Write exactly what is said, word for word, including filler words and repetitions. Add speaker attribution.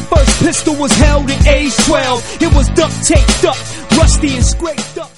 Speaker 1: first pistol was held at age twelve. It was duct taped up, rusty and scraped up.